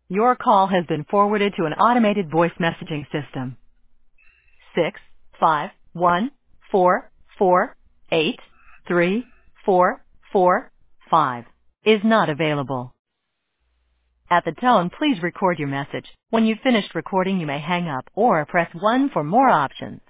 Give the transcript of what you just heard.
Your call has been forwarded to an automated voice messaging system. 65144834445 is not available. At the tone, please record your message. When you've finished recording, you may hang up or press 1 for more options.